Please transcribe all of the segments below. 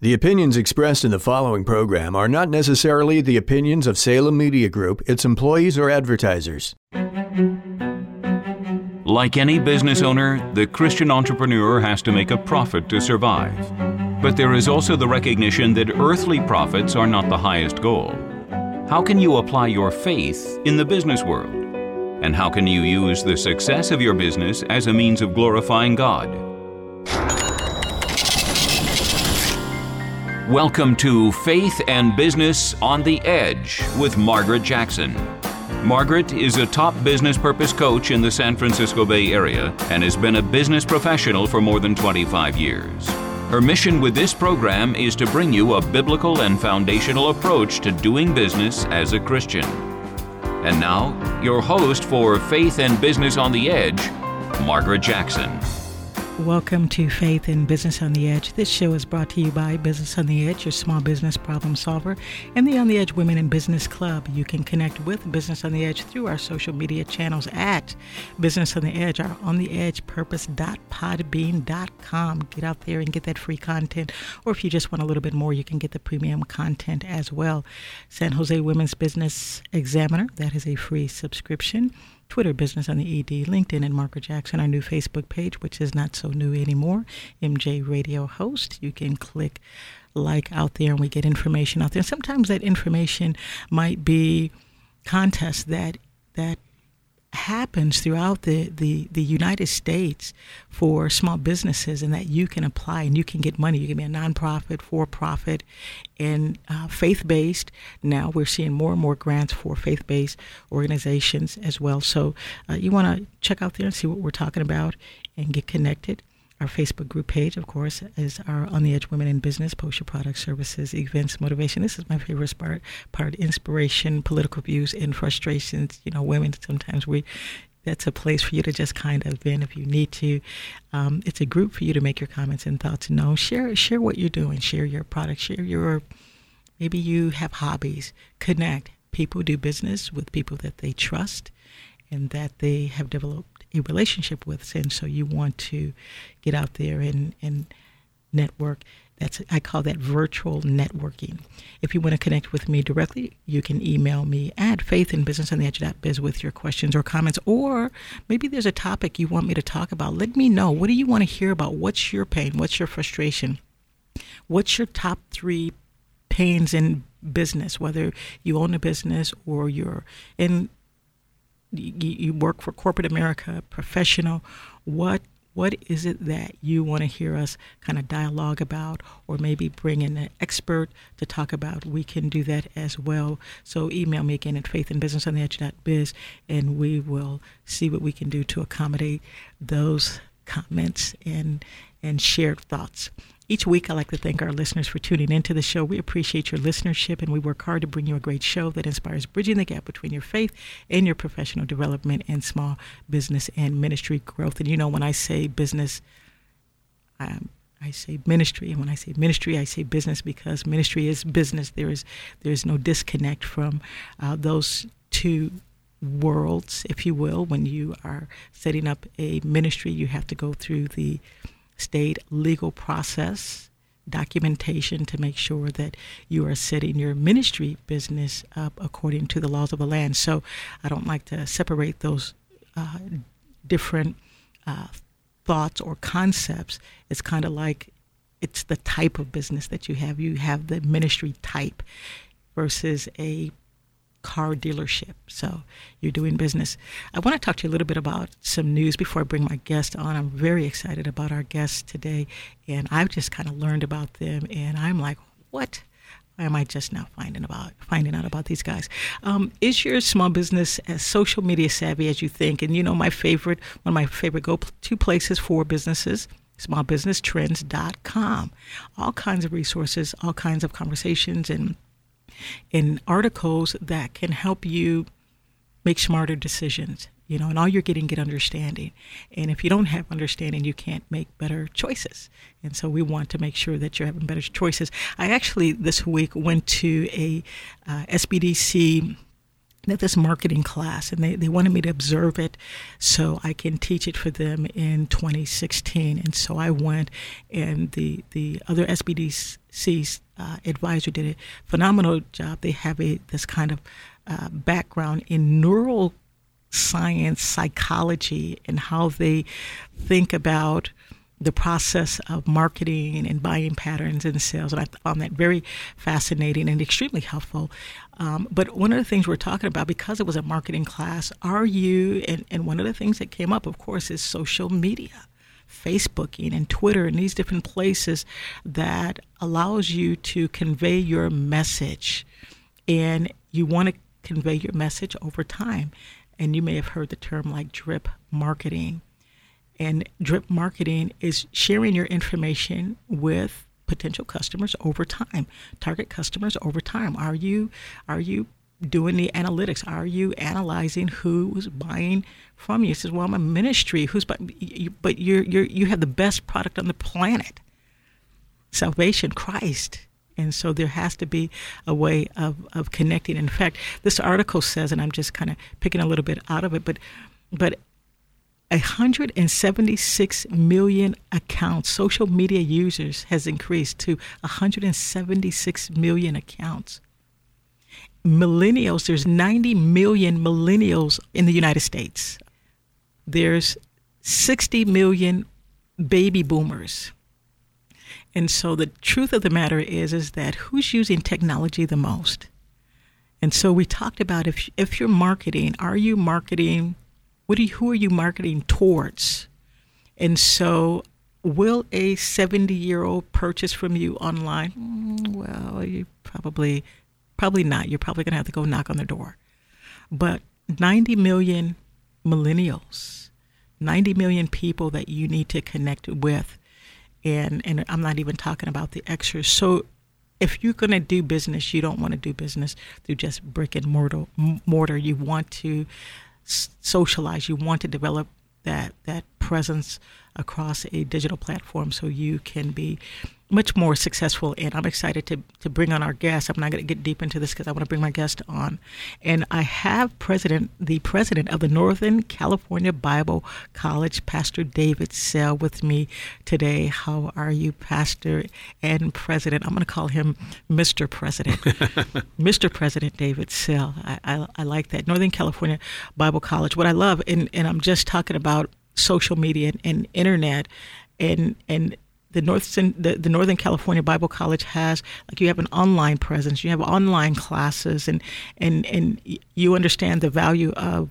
The opinions expressed in the following program are not necessarily the opinions of Salem Media Group, its employees, or advertisers. Like any business owner, the Christian entrepreneur has to make a profit to survive. But there is also the recognition that earthly profits are not the highest goal. How can you apply your faith in the business world? And how can you use the success of your business as a means of glorifying God? Welcome to Faith and Business on the Edge with Margaret Jackson. Margaret is a top business purpose coach in the San Francisco Bay Area and has been a business professional for more than 25 years. Her mission with this program is to bring you a biblical and foundational approach to doing business as a Christian. And now, your host for Faith and Business on the Edge, Margaret Jackson. Welcome to Faith and Business on the Edge. This show is brought to you by Business on the Edge, your small business problem solver, and the On the Edge Women in Business Club. You can connect with Business on the Edge through our social media channels at Business on the Edge, our ontheedgepurpose.podbean.com. Get out there and get that free content, or if you just want a little bit more, you can get the premium content as well. San Jose Women's Business Examiner, that is a free subscription. Twitter, Business on the ED, LinkedIn, and Margaret Jackson, our new Facebook page, which is not so new anymore, MJ Radio Host. You can click like out there and we get information out there. Sometimes that information might be contests that happens throughout the United States for small businesses, and that you can apply and you can get money. You can be a nonprofit, for-profit, and faith-based. Now we're seeing more and more grants for faith-based organizations as well. So you want to check out there and see what we're talking about and get connected. Our Facebook group page, of course, is our On the Edge Women in Business. Post your products, services, events, motivation. This is my favorite part, inspiration, political views, and frustrations. You know, women, sometimes that's a place for you to just kind of vent if you need to. It's a group for you to make your comments and thoughts known. Share what you're doing. Share your products. Maybe you have hobbies. Connect. People do business with people that they trust and that they have developed a relationship with, and so you want to get out there and network. I call that virtual networking. If you want to connect with me directly, you can email me at faithandbusinessontheedge.biz with your questions or comments, or maybe there's a topic you want me to talk about. Let me know. What do you want to hear about? What's your pain? What's your frustration? What's your top 3 pains in business, whether you own a business or you work for corporate America, professional. What is it that you want to hear us kind of dialogue about, or maybe bring in an expert to talk about? We can do that as well. So email me again at faithandbusinessontheedge.biz, and we will see what we can do to accommodate those comments and shared thoughts. Each week, I like to thank our listeners for tuning into the show. We appreciate your listenership, and we work hard to bring you a great show that inspires bridging the gap between your faith and your professional development and small business and ministry growth. And you know, when I say business, I say ministry. And when I say ministry, I say business, because ministry is business. There is no disconnect from those two worlds, if you will. When you are setting up a ministry, you have to go through the state legal process, documentation to make sure that you are setting your ministry business up according to the laws of the land. So I don't like to separate those different thoughts or concepts. It's kind of like it's the type of business that you have. You have the ministry type versus a car dealership. So you're doing business. I want to talk to you a little bit about some news before I bring my guest on. I'm very excited about our guests today, and I've just kind of learned about them, and I'm like, what? Why am I just now finding out about these guys? Is your small business as social media savvy as you think? And you know, one of my favorite go-to places for businesses, smallbusinesstrends.com. All kinds of resources, all kinds of conversations and articles that can help you make smarter decisions, you know, and all you're getting, get understanding. And if you don't have understanding, you can't make better choices. And so we want to make sure that you're having better choices. I actually, this week, went to a SBDC this marketing class, and they wanted me to observe it so I can teach it for them in 2016. And so I went, and the other SBDC advisor did a phenomenal job. They have this kind of background in neural science, psychology, and how they think about the process of marketing and buying patterns and sales. And I found that very fascinating and extremely helpful. But one of the things we're talking about, because it was a marketing class, and one of the things that came up, of course, is social media, Facebooking and Twitter and these different places that allows you to convey your message. And you want to convey your message over time. And you may have heard the term like drip marketing. And drip marketing is sharing your information with potential customers over time, target customers over time. Are you doing the analytics? Are you analyzing who's buying from you? He says, well, I'm a ministry. But you have the best product on the planet, salvation, Christ. And so there has to be a way of connecting. In fact, this article says, and I'm just kind of picking a little bit out of it, but 176 million accounts, social media users has increased to 176 million accounts. Millennials, there's 90 million millennials in the United States. There's 60 million baby boomers. And so the truth of the matter is that who's using technology the most? And so we talked about if you're marketing, are you marketing? Who are you marketing towards? And so will a 70-year-old purchase from you online? Well, you probably not. You're probably going to have to go knock on their door. But 90 million millennials, 90 million people that you need to connect with. And I'm not even talking about the extras. So if you're going to do business, you don't want to do business through just brick and mortar. You want to socialize. You want to develop that presence across a digital platform so you can be much more successful. And I'm excited to bring on our guest. I'm not going to get deep into this because I want to bring my guest on. And I have the president of the Northern California Bible College, Pastor David Sell, with me today. How are you, Pastor and President? I'm going to call him Mr. President. Mr. President David Sell. I like that. Northern California Bible College. What I love, and I'm just talking about social media and internet, and the Northern California Bible College has, like, you have an online presence, you have online classes, and you understand the value of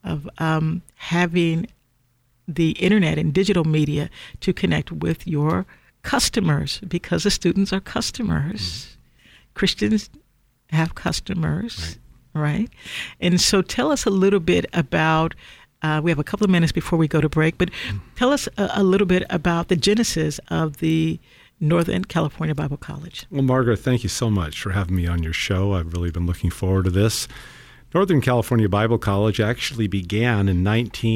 having the internet and digital media to connect with your customers, because the students are customers. Mm-hmm. Christians have customers, right? And so tell us a little bit about, we have a couple of minutes before we go to break, but tell us a little bit about the genesis of the Northern California Bible College. Well, Margaret, thank you so much for having me on your show. I've really been looking forward to this. Northern California Bible College actually began in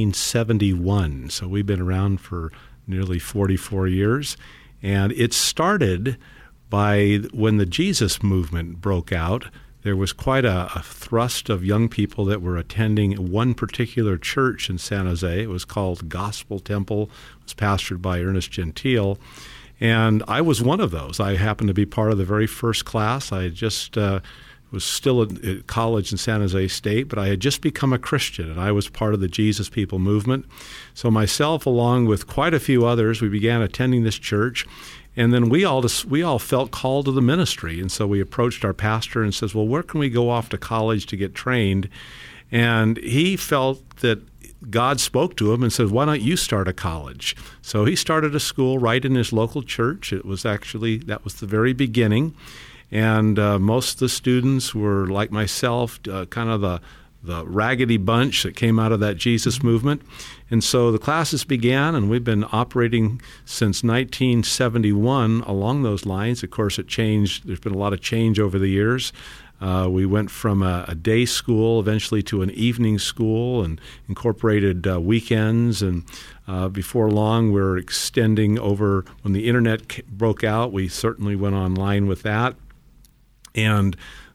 1971, so we've been around for nearly 44 years. And it started by when the Jesus movement broke out. There was quite a thrust of young people that were attending one particular church in San Jose. It was called Gospel Temple. It was pastored by Ernest Gentile. And I was one of those. I happened to be part of the very first class. I just was still at college in San Jose State, but I had just become a Christian, and I was part of the Jesus People movement. So myself, along with quite a few others, we began attending this church. And then we all felt called to the ministry. And so we approached our pastor and says, well, where can we go off to college to get trained? And he felt that God spoke to him and said, why don't you start a college? So he started a school right in his local church. That was the very beginning. And most of the students were like myself, kind of the raggedy bunch that came out of that Jesus movement. And so the classes began, and we've been operating since 1971 along those lines. Of course, it changed. There's been a lot of change over the years. We went from a day school eventually to an evening school and incorporated weekends. And before long, we're extending over. When the internet broke out, we certainly went online with that. And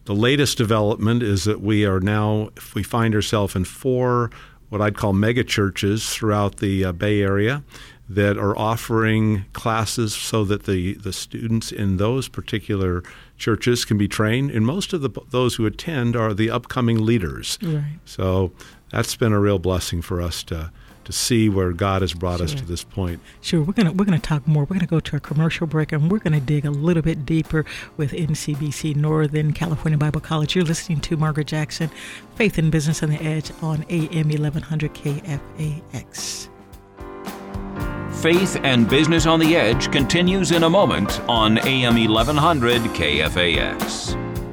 The latest development is that we find ourselves in 4 what I'd call mega churches throughout the Bay Area that are offering classes so that the students in those particular churches can be trained. And most of those who attend are the upcoming leaders. Right. So that's been a real blessing for us to see where God has brought us to this point. Sure, we're gonna talk more. We're gonna go to a commercial break, and we're gonna dig a little bit deeper with NCBC, Northern California Bible College. You're listening to Margaret Jackson, Faith and Business on the Edge on AM 1100 KFAX. Faith and Business on the Edge continues in a moment on AM 1100 KFAX.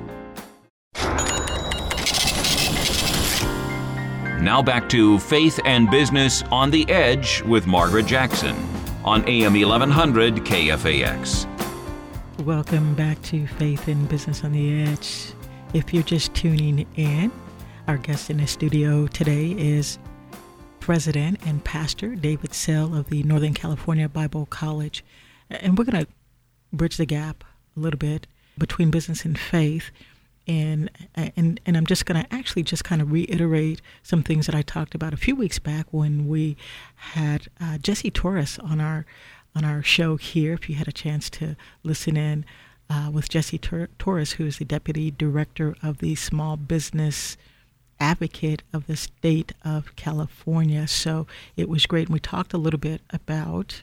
Now back to Faith and Business on the Edge with Margaret Jackson on AM 1100 KFAX. Welcome back to Faith and Business on the Edge. If you're just tuning in, our guest in the studio today is President and Pastor David Sell of the Northern California Bible College. And we're going to bridge the gap a little bit between business and faith. And I'm just going to actually just kind of reiterate some things that I talked about a few weeks back when we had Jesse Torres on our show here. If you had a chance to listen in with Jesse Torres, who is the Deputy Director of the Small Business Advocate of the state of California. So it was great. And we talked a little bit about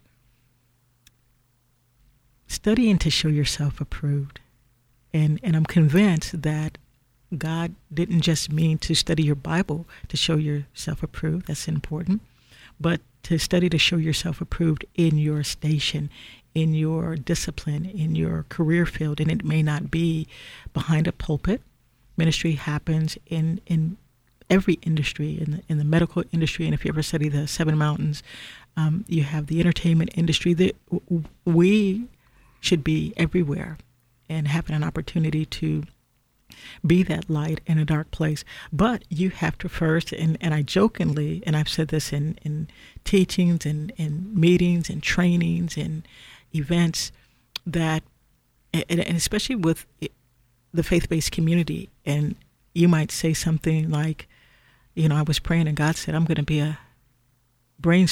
studying to show yourself approved. And I'm convinced that God didn't just mean to study your Bible to show yourself approved. That's important. But to study to show yourself approved in your station, in your discipline, in your career field. And it may not be behind a pulpit. Ministry happens in every industry, in the medical industry. And if you ever study the 7 mountains, you have the entertainment industry. We should be everywhere and having an opportunity to be that light in a dark place. But you have to first, and I jokingly, and I've said this in teachings and meetings and trainings and events, that, and especially with the faith-based community, and you might say something like, I was praying and God said, I'm going to be a brain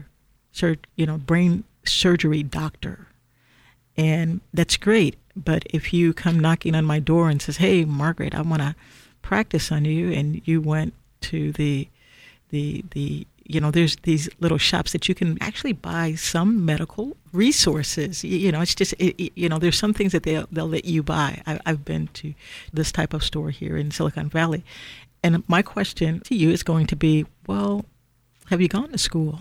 surgery doctor. And that's great. But if you come knocking on my door and says, hey, Margaret, I want to practice on you, and you went to the there's these little shops that you can actually buy some medical resources. It's just, there's some things that they'll let you buy. I've been to this type of store here in Silicon Valley. And my question to you is going to be, well, have you gone to school?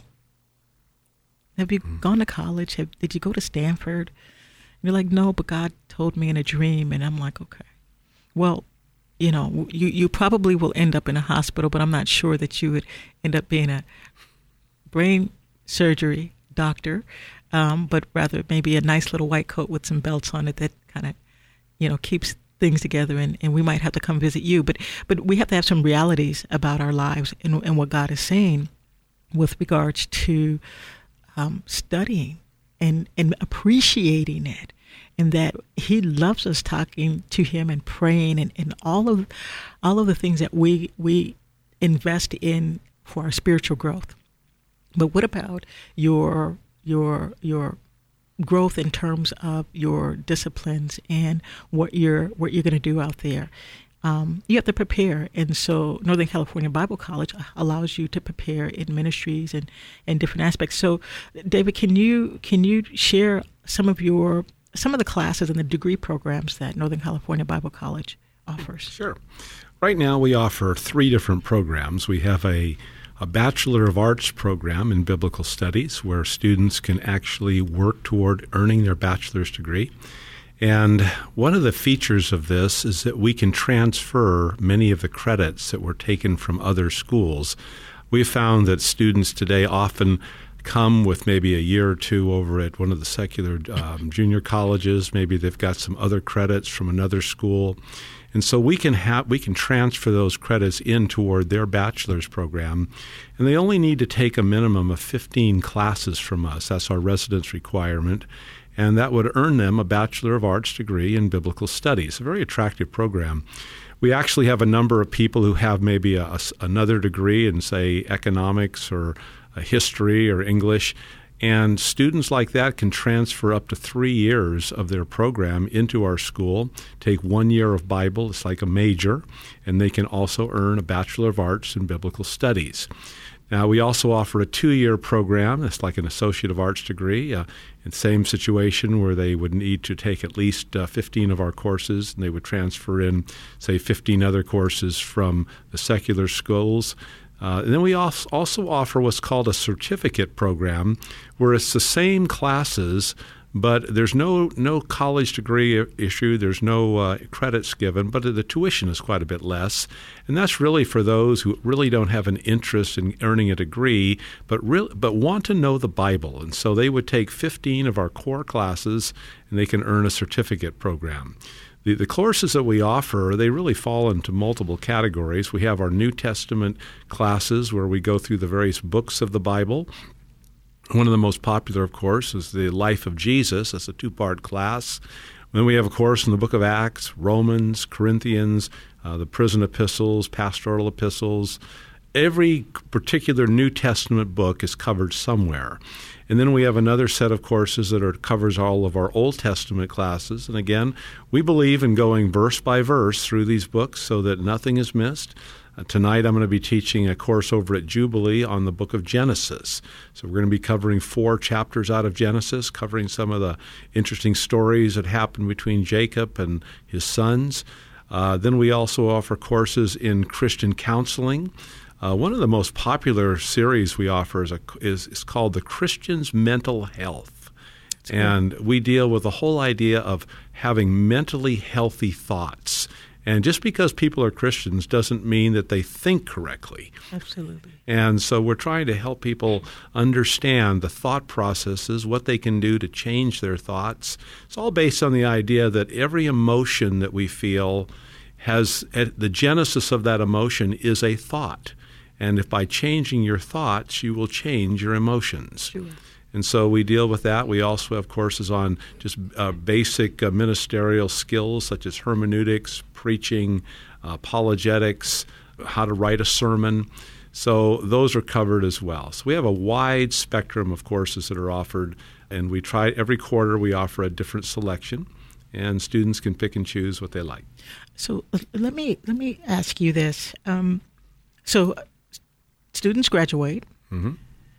Have you gone to college? Did you go to Stanford? And you're like, no, but God told me in a dream. And I'm like, okay. Well, you probably will end up in a hospital, but I'm not sure that you would end up being a brain surgery doctor, but rather maybe a nice little white coat with some belts on it that kind of, keeps things together, and we might have to come visit you. But we have to have some realities about our lives and what God is saying with regards to studying and appreciating it. And that He loves us talking to Him and praying and all of the things that we invest in for our spiritual growth. But what about your growth in terms of your disciplines and what you're going to do out there? You have to prepare, and so Northern California Bible College allows you to prepare in ministries and different aspects. So, David, can you share some of the classes and the degree programs that Northern California Bible College offers? Sure. Right now we offer 3 different programs. We have a Bachelor of Arts program in Biblical Studies where students can actually work toward earning their bachelor's degree. And one of the features of this is that we can transfer many of the credits that were taken from other schools. We found that students today often come with maybe a year or 2 over at one of the secular junior colleges. Maybe they've got some other credits from another school. And so we can transfer those credits in toward their bachelor's program, and they only need to take a minimum of 15 classes from us. That's our residence requirement. and that would earn them a Bachelor of Arts degree in Biblical Studies. A very attractive program. We actually have a number of people who have maybe another degree in, say, economics or history or English, and students like that can transfer up to 3 years of their program into our school, take 1 year of Bible, it's like a major, and they can also earn a Bachelor of Arts in Biblical Studies. Now, we also offer a 2-year program. It's like an Associate of Arts degree, in the same situation where they would need to take at least 15 of our courses, and they would transfer in, say, 15 other courses from the secular schools. And then we also offer what's called a certificate program, where it's the same classes, but there's no college degree issue. There's no credits given, but the tuition is quite a bit less. And that's really for those who really don't have an interest in earning a degree, but want to know the Bible. And so they would take 15 of our core classes, and they can earn a certificate program. The courses that we offer, they really fall into multiple categories. We have our New Testament classes where we go through the various books of the Bible. One of the most popular, of course, is the Life of Jesus. That's a 2-part class. Then we have a course in the book of Acts, Romans, Corinthians, the prison epistles, pastoral epistles. Every particular New Testament book is covered somewhere. And then we have another set of courses that covers all of our Old Testament classes. And again, we believe in going verse by verse through these books so that nothing is missed. Tonight I'm going to be teaching a course over at Jubilee on the book of Genesis. So we're going to be covering 4 chapters out of Genesis, covering some of the interesting stories that happened between Jacob and his sons. Then we also offer courses in Christian counseling. One of the most popular series we offer is called The Christian's Mental Health. And we deal with the whole idea of having mentally healthy thoughts. And just because people are Christians doesn't mean that they think correctly. Absolutely. And so we're trying to help people understand the thought processes, what they can do to change their thoughts. It's all based on the idea that every emotion that we feel has, at the genesis of that emotion is a thought. And if by changing your thoughts, you will change your emotions. Sure. And so we deal with that. We also have courses on just basic ministerial skills such as hermeneutics, preaching, apologetics, how to write a sermon. So those are covered as well. So we have a wide spectrum of courses that are offered, and we try every quarter we offer a different selection, and students can pick and choose what they like. So let me ask you this. So students graduate. Mm-hmm.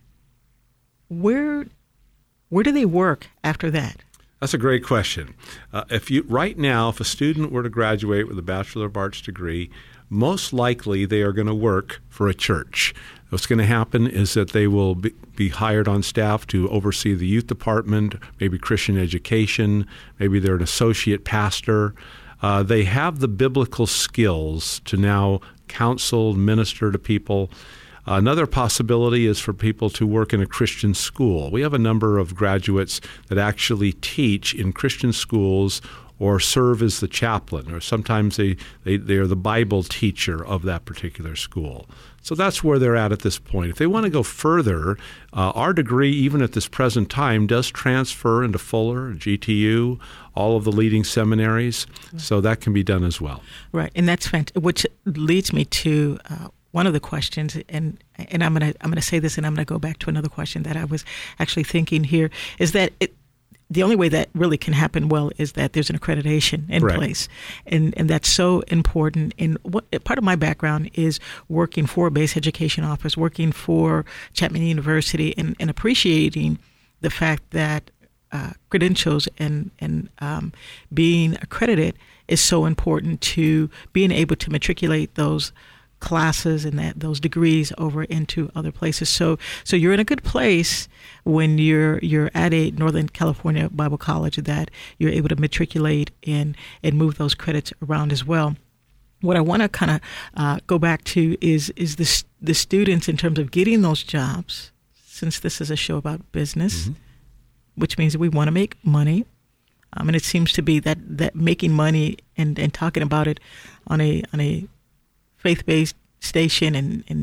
Where do they work after that? That's a great question. If a student were to graduate with a Bachelor of Arts degree, most likely they are going to work for a church. What's going to happen is that they will be hired on staff to oversee the youth department, maybe Christian education, maybe they're an associate pastor. They have the biblical skills to now counsel, minister to people. Another possibility is for people to work in a Christian school. We have a number of graduates that actually teach in Christian schools or serve as the chaplain, or sometimes they are the Bible teacher of that particular school. So that's where they're at this point. If they want to go further, our degree, even at this present time, does transfer into Fuller, GTU, all of the leading seminaries. So that can be done as well. Right, and that's fantastic, which leads me to one of the questions, and I'm gonna say this, and I'm gonna go back to another question that I was actually thinking here, is that the only way that really can happen well is that there's an accreditation in place, and that's so important. And what part of my background is working for a base education office, working for Chapman University, and appreciating the fact that credentials and being accredited is so important to being able to matriculate those classes and those degrees over into other places. So you're in a good place when you're at a Northern California Bible College that you're able to matriculate and move those credits around as well. What I want to kind of go back to is the students in terms of getting those jobs, since this is a show about business, mm-hmm. which means we want to make money. And it seems to be that making money and talking about it on a faith-based station and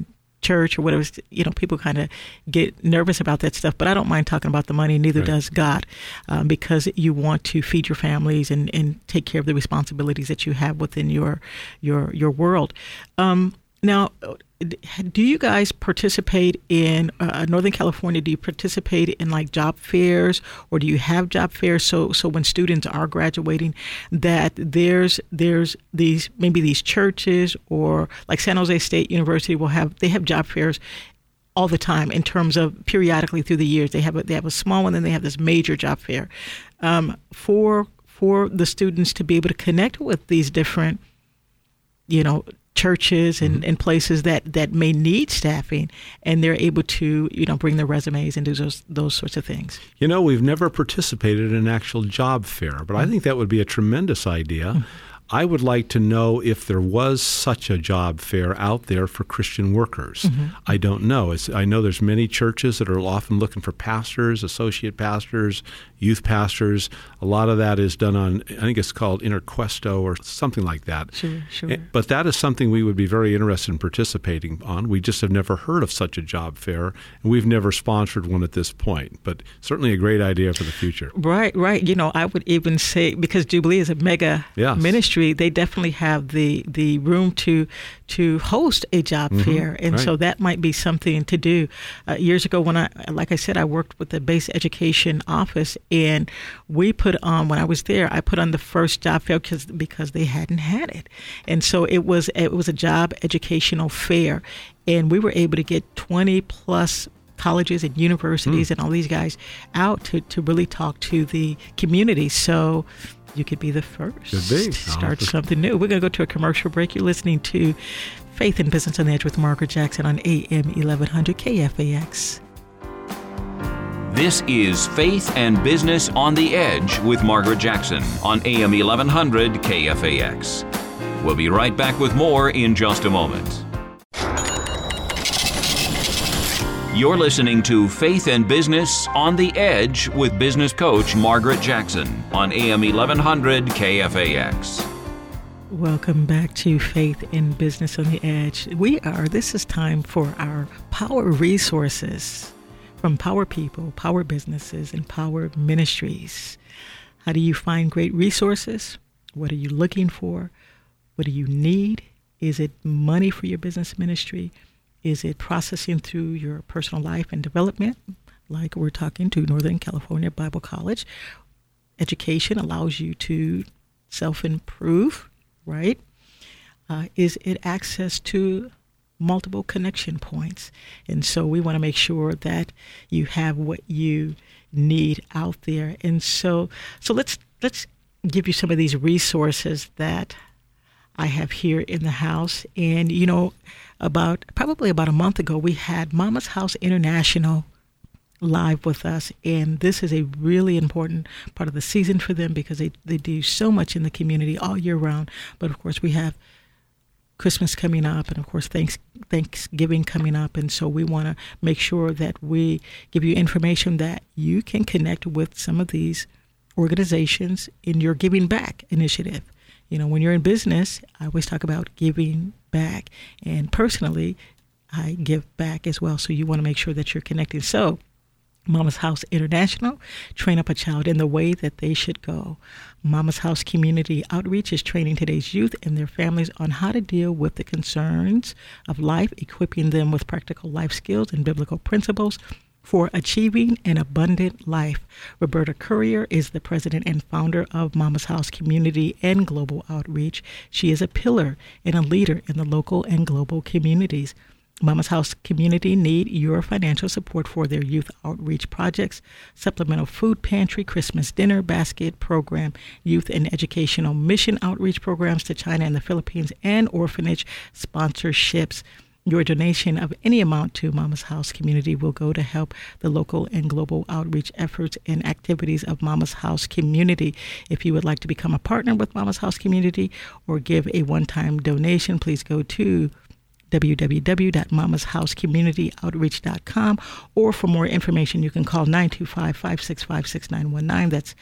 church or whatever, people kind of get nervous about that stuff. But I don't mind talking about the money. Neither does God, because you want to feed your families and take care of the responsibilities that you have within your world. Now, do you guys participate in Northern California? Do you participate in like job fairs, or do you have job fairs? So when students are graduating, that there's these churches, or like San Jose State University they have job fairs all the time in terms of periodically through the years. They have a small one, then they have this major job fair for the students to be able to connect with these different, churches and places that may need staffing, and they're able to bring their resumes and do those sorts of things. We've never participated in an actual job fair, but I think that would be a tremendous idea. I would like to know if there was such a job fair out there for Christian workers. I don't know. I know there's many churches that are often looking for pastors, associate pastors, youth pastors. A lot of that is done on, I think it's called Interquesto or something like that. Sure. But that is something we would be very interested in participating on. We just have never heard of such a job fair, and we've never sponsored one at this point. But certainly a great idea for the future. Right. I would even say, because Jubilee is a mega ministry, they definitely have the room to host a job fair, and so that might be something to do. Years ago, when I worked with the base education office, and we put on, when I was there, I put on the first job fair because they hadn't had it, and so it was a job educational fair, and we were able to get 20 plus colleges and universities and all these guys out to really talk to the community. So you could be the first to start something new. We're going to go to a commercial break. You're listening to Faith and Business on the Edge with Margaret Jackson on AM 1100 KFAX. This is Faith and Business on the Edge with Margaret Jackson on AM 1100 KFAX. We'll be right back with more in just a moment. You're listening to Faith and Business on the Edge with business coach Margaret Jackson on AM 1100 KFAX. Welcome back to Faith and Business on the Edge. This is time for our Power Resources from Power People, Power Businesses, and Power Ministries. How do you find great resources? What are you looking for? What do you need? Is it money for your business ministry? Is it processing through your personal life and development? Like we're talking to Northern California Bible College. Education allows you to self-improve, right? Is it access to multiple connection points? And so we want to make sure that you have what you need out there. And so let's give you some of these resources that I have here in the house. And probably about a month ago, we had Mama's House International live with us, and this is a really important part of the season for them because they do so much in the community all year round. But of course, we have Christmas coming up, and of course Thanksgiving coming up, and so we want to make sure that we give you information that you can connect with some of these organizations in your Giving Back initiative. When you're in business, I always talk about giving back, and personally, I give back as well. So you want to make sure that you're connecting. So Mama's House International, train up a child in the way that they should go. Mama's House Community Outreach is training today's youth and their families on how to deal with the concerns of life, equipping them with practical life skills and biblical principles for achieving an abundant life. Roberta Courier is the president and founder of Mama's House Community and Global Outreach. She is a pillar and a leader in the local and global communities. Mama's House Community need your financial support for their youth outreach projects, supplemental food pantry, Christmas dinner basket program, youth and educational mission outreach programs to China and the Philippines, and orphanage sponsorships. Your donation of any amount to Mama's House Community will go to help the local and global outreach efforts and activities of Mama's House Community. If you would like to become a partner with Mama's House Community or give a one-time donation, please go to www.mamashouseCommunityOutreach.com, or for more information, you can call 925-565-6919. That's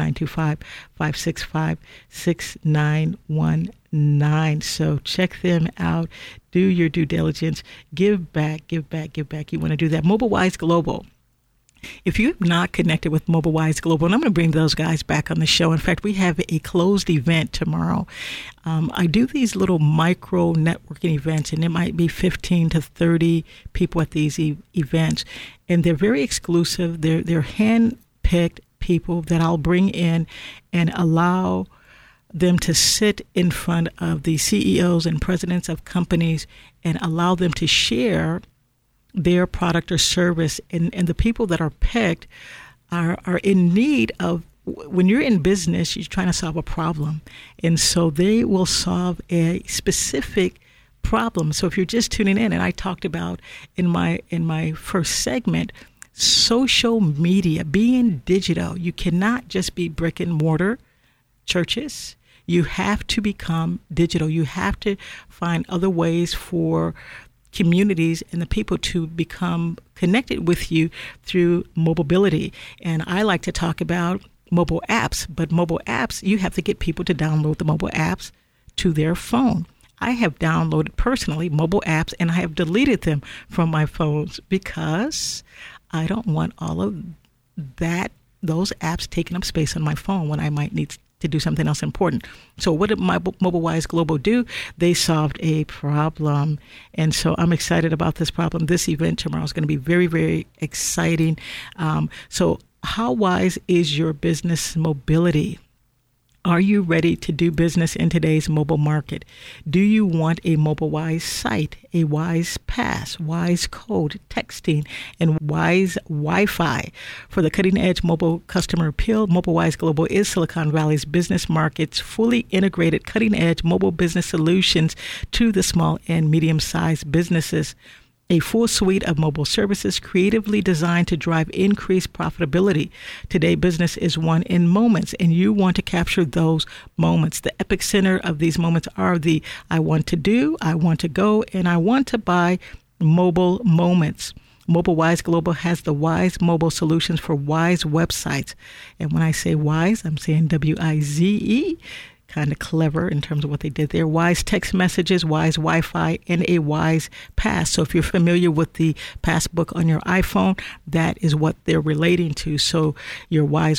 925-565-6919. So check them out. Do your due diligence. Give back, give back, give back. You want to do that. MobileWise Global. If you have not connected with MobileWise Global, and I'm going to bring those guys back on the show. In fact, we have a closed event tomorrow. I do these little micro networking events, and it might be 15 to 30 people at these events. And they're very exclusive. They're hand-picked people that I'll bring in and allow them to sit in front of the CEOs and presidents of companies and allow them to share their product or service. And the people that are picked are in need of, when you're in business, you're trying to solve a problem. And so they will solve a specific problem. So if you're just tuning in, and I talked about in my first segment, social media, being digital, you cannot just be brick and mortar churches. You have to become digital. You have to find other ways for communities and the people to become connected with you through mobility. And I like to talk about mobile apps, but mobile apps, you have to get people to download the mobile apps to their phone. I have downloaded personally mobile apps and I have deleted them from my phones because I don't want all of those apps taking up space on my phone when I might need to do something else important. So what did MobileWise Global do? They solved a problem. And so I'm excited about this problem. This event tomorrow is going to be very, very exciting. So how wise is your business mobility? Are you ready to do business in today's mobile market? Do you want a MobileWise site, a Wise Pass, Wise Code, texting, and Wise Wi-Fi? For the cutting-edge mobile customer appeal, MobileWise Global is Silicon Valley's business market's fully integrated cutting-edge mobile business solutions to the small and medium-sized businesses. A full suite of mobile services creatively designed to drive increased profitability. Today, business is won in moments, and you want to capture those moments. The epic center of these moments are the I want to do, I want to go, and I want to buy mobile moments. MobileWise Global has the Wise mobile solutions for Wise websites. And when I say Wise, I'm saying W-I-Z-E. Kind of clever in terms of what they did there. Wise text messages, Wise Wi-Fi, and a Wise Pass. So if you're familiar with the Passbook on your iPhone, that is what they're relating to. So your Wise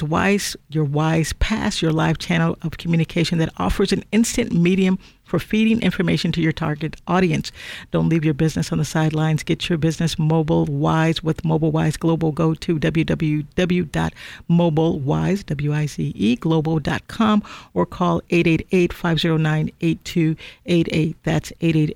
Pass, your live channel of communication that offers an instant medium for feeding information to your target audience. Don't leave your business on the sidelines. Get your business mobile wise with MobileWise Global. Go to www.mobilewise, global.com, or call 888-509-8288. That's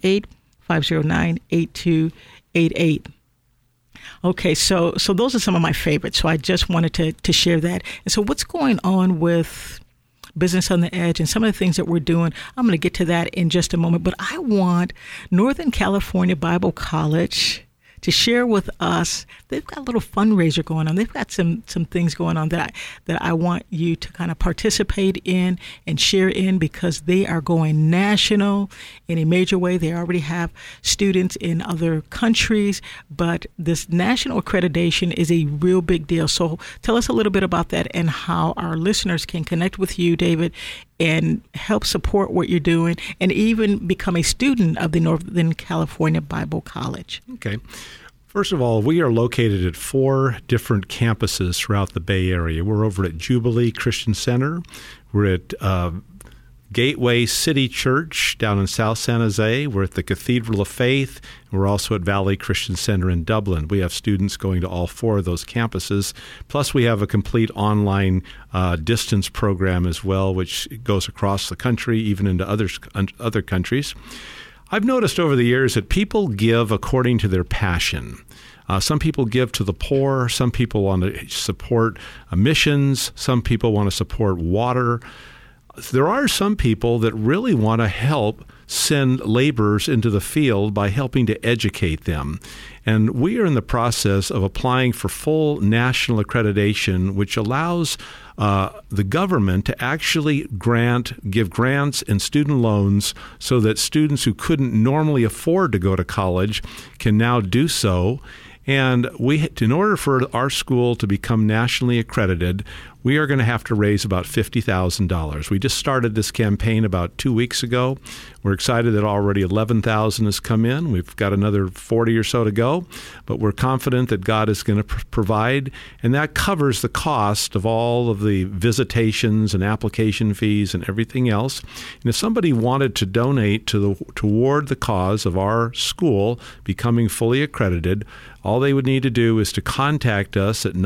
888-509-8288. Okay, so those are some of my favorites. So I just wanted to share that. And so what's going on with Business on the Edge and some of the things that we're doing, I'm going to get to that in just a moment. But I want Northern California Bible College to share with us. They've got a little fundraiser going on. They've got some things going on that I want you to kind of participate in and share in, because they are going national in a major way. They already have students in other countries, but this national accreditation is a real big deal. So tell us a little bit about that and how our listeners can connect with you, David, and help support what you're doing and even become a student of the Northern California Bible College. Okay. First of all, we are located at 4 different campuses throughout the Bay Area. We're over at Jubilee Christian Center. We're at Gateway City Church down in South San Jose. We're at the Cathedral of Faith. We're also at Valley Christian Center in Dublin. We have students going to all 4 of those campuses. Plus, we have a complete online distance program as well, which goes across the country, even into other countries. I've noticed over the years that people give according to their passion. Some people give to the poor. Some people want to support missions. Some people want to support water. There are some people that really want to help send laborers into the field by helping to educate them. And we are in the process of applying for full national accreditation, which allows the government to actually give grants and student loans so that students who couldn't normally afford to go to college can now do so. And in order for our school to become nationally accredited, we are going to have to raise about $50,000. We just started this campaign about 2 weeks ago. We're excited that already $11,000 has come in. We've got another 40 or so to go, but we're confident that God is going to provide, and that covers the cost of all of the visitations and application fees and everything else. And if somebody wanted to donate toward the cause of our school becoming fully accredited, all they would need to do is to contact us at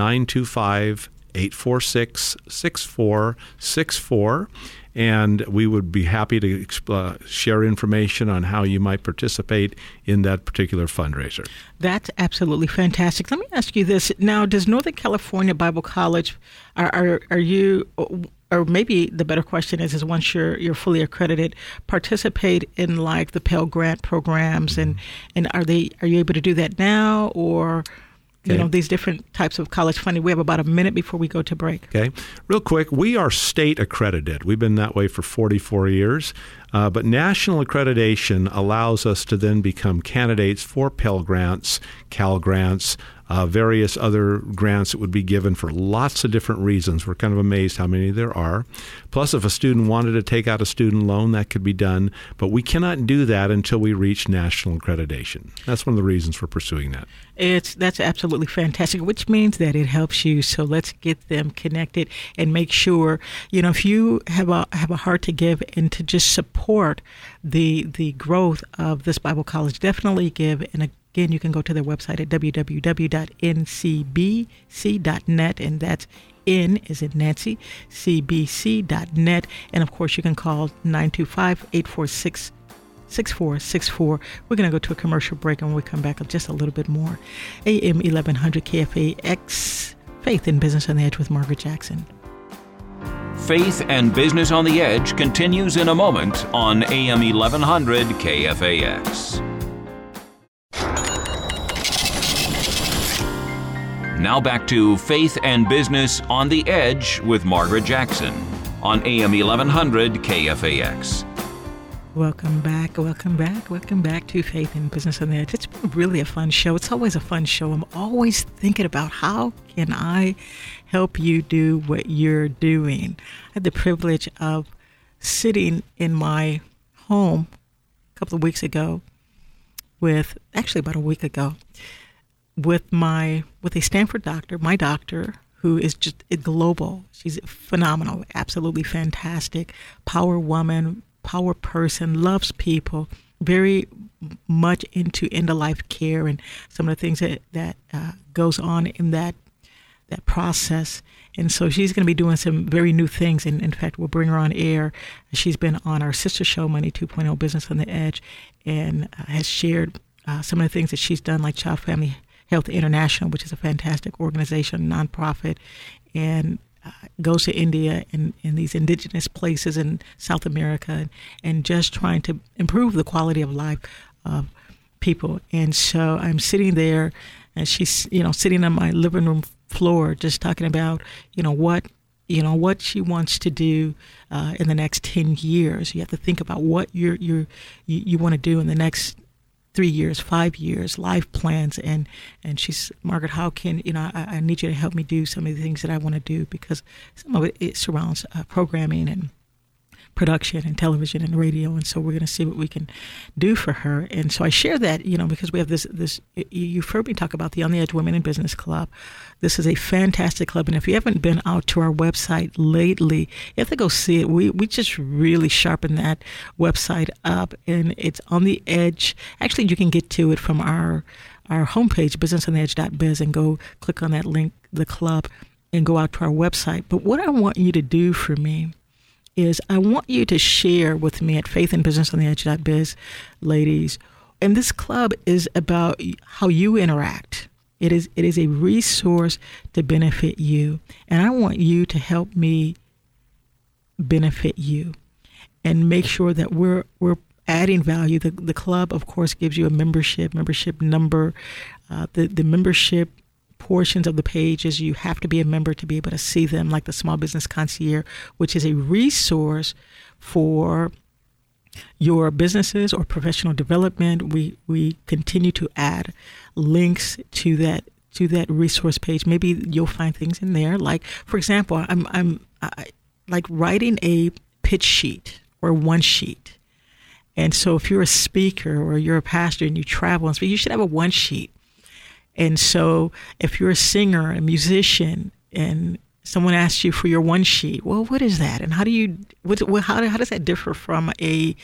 925-846-6464, and we would be happy to share information on how you might participate in that particular fundraiser. That's absolutely fantastic. Let me ask you this. Now, does Northern California Bible College, are you, or maybe the better question is once you're fully accredited, participate in like the Pell Grant programs, and are you able to do that now, or these different types of college funding? We have about a minute before we go to break. Okay. Real quick, we are state accredited. We've been that way for 44 years. But national accreditation allows us to then become candidates for Pell Grants, Cal Grants, various other grants that would be given for lots of different reasons. We're kind of amazed how many there are. Plus, if a student wanted to take out a student loan, that could be done. But we cannot do that until we reach national accreditation. That's one of the reasons for pursuing that. That's absolutely fantastic, which means that it helps you. So let's get them connected and make sure, if you have a heart to give and to just support the growth of this Bible college, definitely give. And again, you can go to their website at www.ncbc.net, and that's N as in Nancy, cbc.net. And of course, you can call 925-846-6464. We're going to go to a commercial break, and when we come back up just a little bit more. AM 1100 KFAX, Faith in Business on the Edge with Margaret Jackson. Faith and Business on the Edge continues in a moment on AM 1100 KFAX. Now back to Faith and Business on the Edge with Margaret Jackson on AM 1100 KFAX. Welcome back to Faith and Business on the Edge. It's been really a fun show. It's always a fun show. I'm always thinking about how can I help you do what you're doing. I had the privilege of sitting in my home a couple of weeks ago about a week ago, with a Stanford doctor, my doctor, who is just global. She's phenomenal, absolutely fantastic, power woman, power person, loves people, very much into end-of-life care and some of the things that goes on in that process. And so she's going to be doing some very new things. And in fact, we'll bring her on air. She's been on our sister show, Money 2.0 Business on the Edge, and has shared some of the things that she's done, like Child Family Health International, which is a fantastic organization, nonprofit, and goes to India and these indigenous places in South America, and just trying to improve the quality of life of people. And so I'm sitting there, and she's sitting on my living room floor, just talking about what she wants to do in the next 10 years. You have to think about what you want to do in the next 3 years, 5 years, life plans. And she's, Margaret, how can, I need you to help me do some of the things that I want to do, because some of it surrounds programming and production and television and radio. And so we're going to see what we can do for her. And so I share that, because we have this, you've heard me talk about the On the Edge Women in Business Club. This is a fantastic club. And if you haven't been out to our website lately, you have to go see it. We just really sharpened that website up, and it's On the Edge. Actually, you can get to it from our homepage, businessontheedge.biz, and go click on that link, the club, and go out to our website. But what I want you to do for me is I want you to share with me at faithandbusinessontheedge.biz, ladies. And this club is about how you interact. It is a resource to benefit you. And I want you to help me benefit you and make sure that we're adding value. The club, of course, gives you a membership number. The membership portions of the pages, you have to be a member to be able to see them, like the Small Business Concierge, which is a resource for your businesses or professional development. We continue to add links to that resource page. Maybe you'll find things in there, like, for example, I like writing a pitch sheet or one sheet. And so if you're a speaker or you're a pastor and you travel and speak, you should have a one sheet. And so if you're a singer, a musician, and someone asks you for your one sheet, well, what is that? And how does that differ from a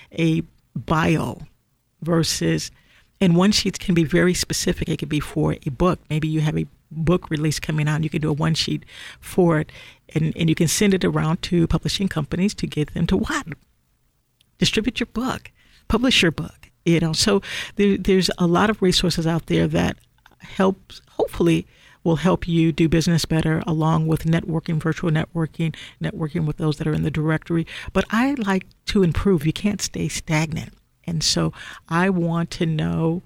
bio versus, and one sheet can be very specific. It could be for a book. Maybe you have a book release coming out and you can do a one sheet for it, and you can send it around to publishing companies to get them to what? Distribute your book, publish your book. So there's a lot of resources out there that hopefully will help you do business better, along with networking, virtual networking with those that are in the directory. But I like to improve. You can't stay stagnant. And so I want to know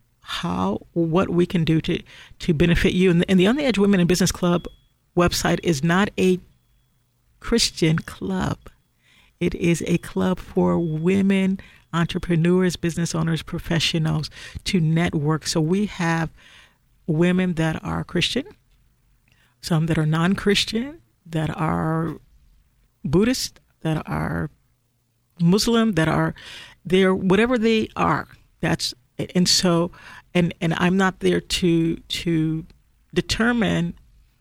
what we can do to benefit you. And the On the Edge Women in Business Club website is not a Christian club. It is a club for women entrepreneurs, business owners, professionals to network. So we have women that are Christian, some that are non-Christian, that are Buddhist, that are Muslim, that are there, whatever they are. That's and so and I'm not there to determine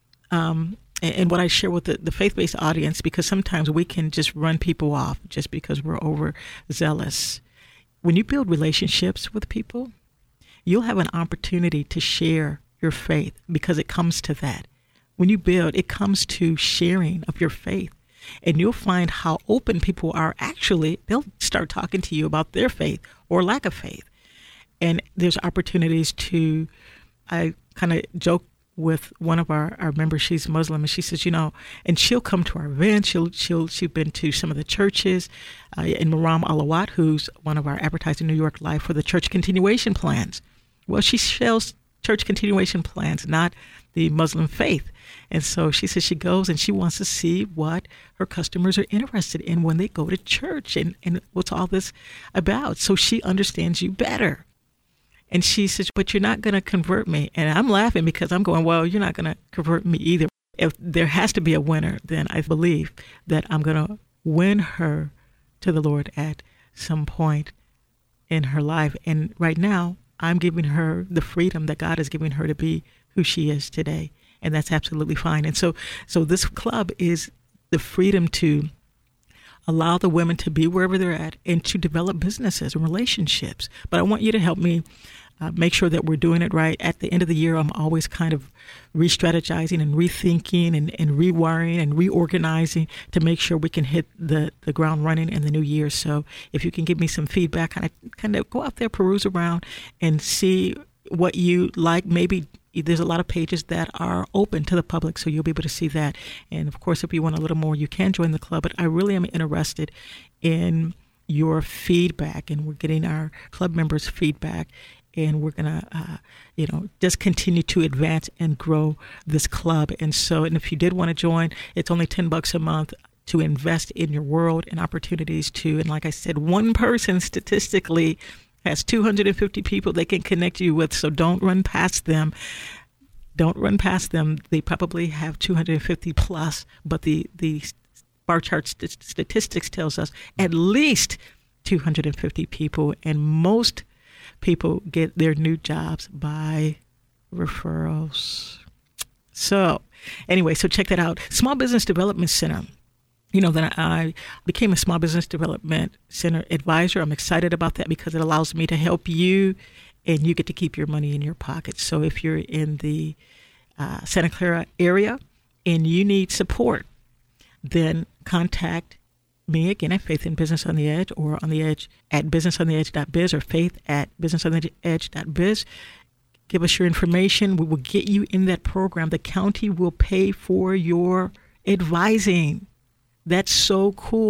and what I share with the faith-based audience, because sometimes we can just run people off just because we're overzealous. When you build relationships with people, you'll have an opportunity to share your faith, because it comes to that. When you build, it comes to sharing of your faith. And you'll find how open people are. Actually, they'll start talking to you about their faith or lack of faith. And there's opportunities I kind of joke with one of our members. She's Muslim, and she says, and she'll come to our events. She's been to some of the churches, in Maram Alawat, who's one of our Advertising New York Live for the church continuation plans. Well, she sells church continuation plans, not the Muslim faith. And so she says she goes and she wants to see what her customers are interested in when they go to church and what's all this about. So she understands you better. And she says, but you're not going to convert me. And I'm laughing because I'm going, well, you're not going to convert me either. If there has to be a winner, then I believe that I'm going to win her to the Lord at some point in her life. And right now, I'm giving her the freedom that God is giving her to be who she is today. And that's absolutely fine. And so this club is the freedom to allow the women to be wherever they're at and to develop businesses and relationships. But I want you to help me make sure that we're doing it right. At the end of the year, I'm always kind of re-strategizing and rethinking and rewiring and reorganizing to make sure we can hit the ground running in the new year. So if you can give me some feedback, kind of go out there, peruse around and see what you like. Maybe there's a lot of pages that are open to the public, so you'll be able to see that. And of course, if you want a little more, you can join the club. But I really am interested in your feedback, and we're getting our club members' feedback. And we're going to, just continue to advance and grow this club. And if you did want to join, it's only $10 a month to invest in your world and opportunities and like I said, one person statistically has 250 people they can connect you with. So don't run past them. Don't run past them. They probably have 250 plus, but the bar chart statistics tells us at least 250 people, and most people get their new jobs by referrals. So anyway, so check that out. Small Business Development Center. That I became a Small Business Development Center advisor. I'm excited about that because it allows me to help you, and you get to keep your money in your pocket. So if you're in the Santa Clara area and you need support, then contact me again at Faith in Business on the Edge, or on the Edge at businessontheedge.biz, or faith@businessontheedge.biz. Give us your information. We will get you in that program. The county will pay for your advising. That's so cool.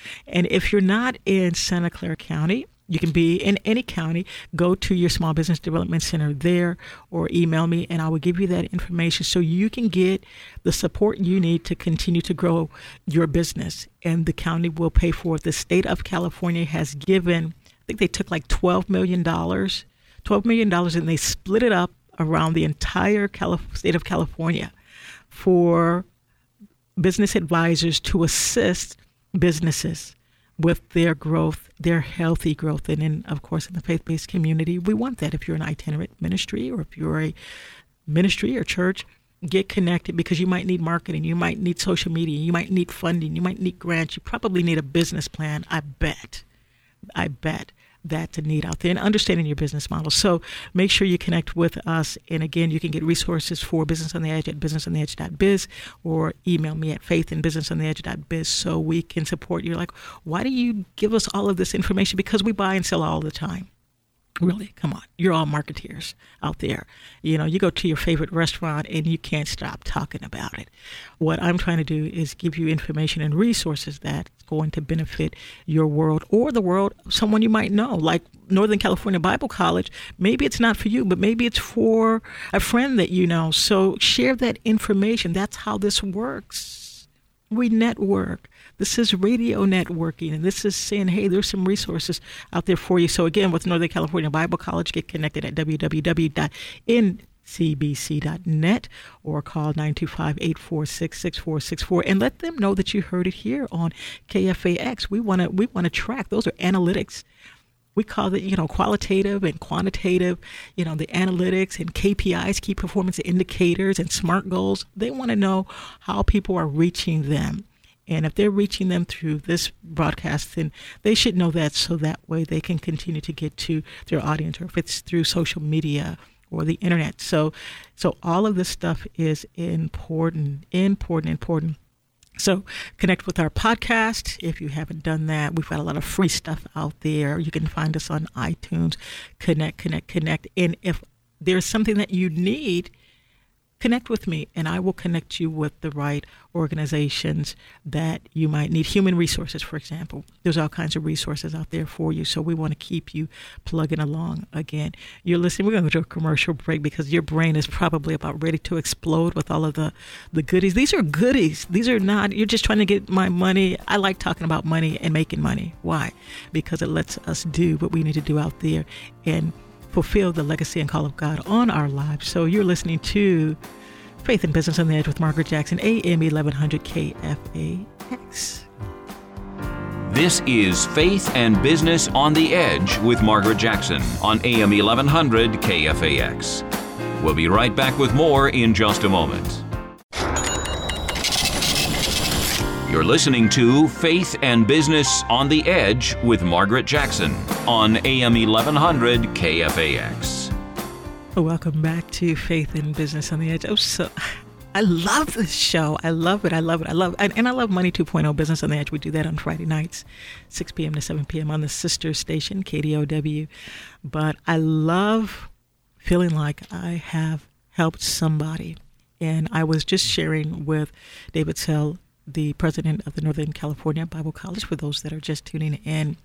And if you're not in Santa Clara County, you can be in any county. Go to your Small Business Development Center there or email me, and I will give you that information so you can get the support you need to continue to grow your business. And the county will pay for it. The state of California has given, I think they took like $12 million, and they split it up around the entire state of California for business advisors to assist businesses with their growth, their healthy growth. And then, of course, in the faith-based community, we want that. If you're an itinerant ministry or if you're a ministry or church, get connected because you might need marketing, you might need social media, you might need funding, you might need grants, you probably need a business plan. I bet that's a need out there, and understanding your business model. So make sure you connect with us. And again, you can get resources for Business on the Edge at businessontheedge.biz or email me at faith@businessontheedge.biz so we can support you. Like, why do you give us all of this information? Because we buy and sell all the time. Really, come on. You're all marketeers out there. You know, you go to your favorite restaurant and you can't stop talking about it. What I'm trying to do is give you information and resources that's going to benefit your world or the world of someone you might know, like Northern California Bible College. Maybe it's not for you, but maybe it's for a friend that you know. So share that information. That's how this works. We network. This is radio networking, and this is saying, hey, there's some resources out there for you. So again, with Northern California Bible College, get connected at www.ncbc.net or call 925-846-6464 and let them know that you heard it here on KFAX. We want to track. Those are analytics. We call it, qualitative and quantitative, the analytics and KPIs, key performance indicators and SMART goals. They want to know how people are reaching them. And if they're reaching them through this broadcast, then they should know that so that way they can continue to get to their audience, or if it's through social media or the internet. So all of this stuff is important. So connect with our podcast. If you haven't done that, we've got a lot of free stuff out there. You can find us on iTunes. Connect. And if there's something that you need, connect with me, and I will connect you with the right organizations that you might need. Human resources, for example. There's all kinds of resources out there for you, so we want to keep you plugging along. Again, you're listening. We're going to go to a commercial break because your brain is probably about ready to explode with all of the goodies. These are goodies. These are not, you're just trying to get my money. I like talking about money and making money. Why? Because it lets us do what we need to do out there and fulfill the legacy and call of God on our lives. So you're listening to Faith and Business on the Edge with Margaret Jackson, AM 1100 KFAX. This is Faith and Business on the Edge with Margaret Jackson on AM 1100 KFAX. We'll be right back with more in just a moment. You're listening to Faith and Business on the Edge with Margaret Jackson on AM 1100 KFAX. Welcome back to Faith and Business on the Edge. I love this show. I love it. And I love Money 2.0 Business on the Edge. We do that on Friday nights, 6 p.m. to 7 p.m. on the sister station, KDOW. But I love feeling like I have helped somebody. And I was just sharing with David Sell, the president of the Northern California Bible College, for those that are just tuning in,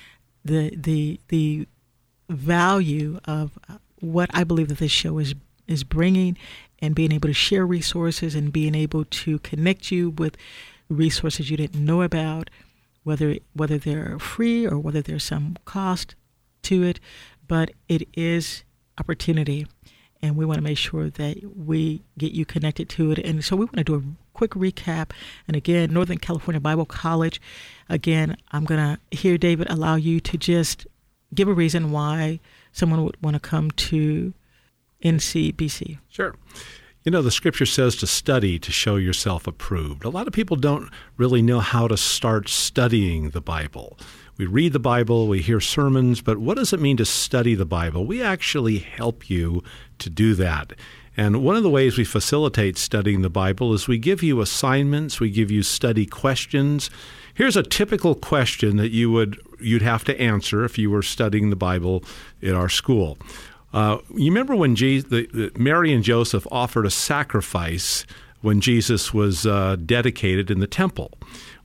the value of what I believe that this show is bringing, and being able to share resources and being able to connect you with resources you didn't know about, whether they're free or whether there's some cost to it, but it is opportunity. And we want to make sure that we get you connected to it. And so we want to do a quick recap. And again, Northern California Bible College. Again, I'm going to hear David allow you to just give a reason why someone would want to come to NCBC. Sure. The scripture says to study to show yourself approved. A lot of people don't really know how to start studying the Bible. We read the Bible, we hear sermons, but what does it mean to study the Bible? We actually help you to do that. And one of the ways we facilitate studying the Bible is we give you assignments, we give you study questions. Here's a typical question that you'd have to answer if you were studying the Bible at our school. You remember when Mary and Joseph offered a sacrifice when Jesus was dedicated in the temple?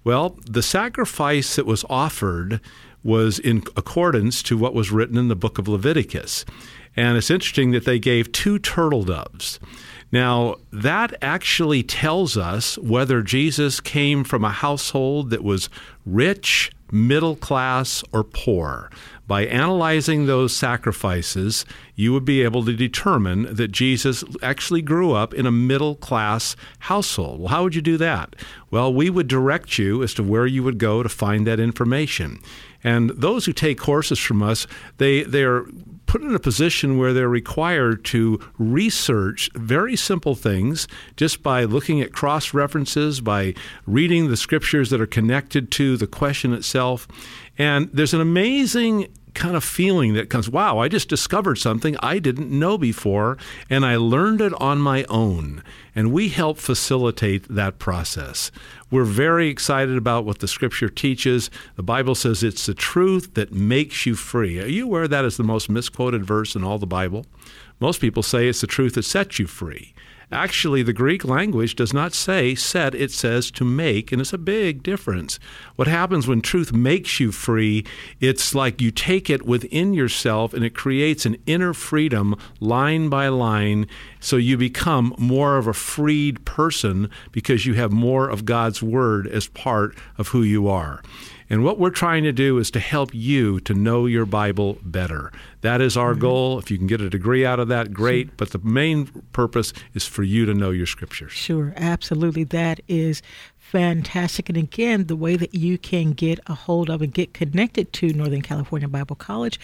Well, the sacrifice that was offered was in accordance to what was written in the book of Leviticus. And it's interesting that they gave 2 turtle doves. Now, that actually tells us whether Jesus came from a household that was rich, middle class, or poor. By analyzing those sacrifices, you would be able to determine that Jesus actually grew up in a middle class household. Well, how would you do that? Well, we would direct you as to where you would go to find that information. And those who take courses from us, they're put in a position where they're required to research very simple things just by looking at cross-references, by reading the scriptures that are connected to the question itself. And there's an amazing kind of feeling that comes, wow, I just discovered something I didn't know before, and I learned it on my own. And we help facilitate that process. We're very excited about what the Scripture teaches. The Bible says it's the truth that makes you free. Are you aware that is the most misquoted verse in all the Bible? Most people say it's the truth that sets you free. Actually, the Greek language does not say set, it says to make, and it's a big difference. What happens when truth makes you free, it's like you take it within yourself and it creates an inner freedom line by line, so you become more of a freed person because you have more of God's Word as part of who you are. And what we're trying to do is to help you to know your Bible better. That is our goal. If you can get a degree out of that, great. Sure. But the main purpose is for you to know your Scriptures. Sure, absolutely. That is fantastic. And again, the way that you can get a hold of and get connected to Northern California Bible College,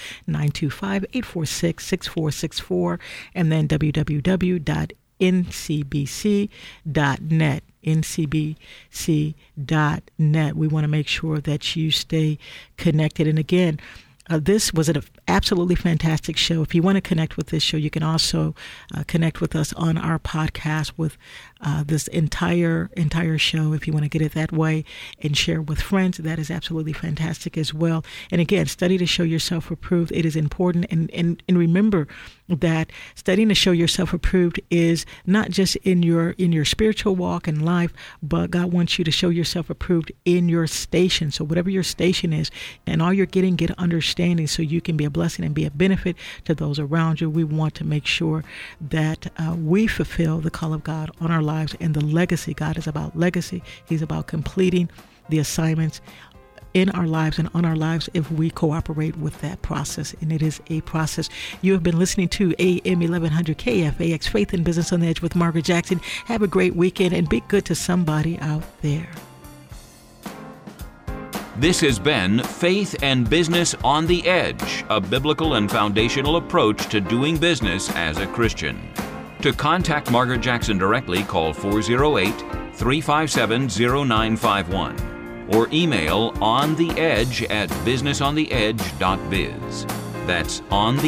925-846-6464, and then www.ncbc.net. ncbc.net. We want to make sure that you stay connected. And again, this was an absolutely fantastic show. If you want to connect with this show, you can also connect with us on our podcast with this entire show. If you want to get it that way and share with friends, that is absolutely fantastic as well. And again, study to show yourself approved. It is important. And remember that studying to show yourself approved is not just in your spiritual walk and life, but God wants you to show yourself approved in your station. So whatever your station is, and all you're getting, get understanding so you can be a blessing and be a benefit to those around you. We want to make sure that we fulfill the call of God on our lives and the legacy. God is about legacy. He's about completing the assignments in our lives and on our lives if we cooperate with that process. And it is a process. You have been listening to AM 1100 KFAX, Faith and Business on the Edge with Margaret Jackson. Have a great weekend and be good to somebody out there. This has been Faith and Business on the Edge, a biblical and foundational approach to doing business as a Christian. To contact Margaret Jackson directly, call 408-357-0951 or email ontheedge@businessontheedge.biz. That's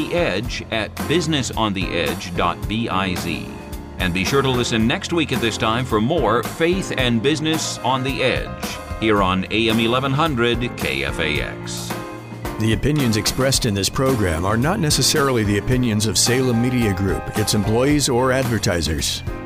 ontheedge@businessontheedge.biz. And be sure to listen next week at this time for more Faith and Business on the Edge here on AM 1100 KFAX. The opinions expressed in this program are not necessarily the opinions of Salem Media Group, its employees, or advertisers.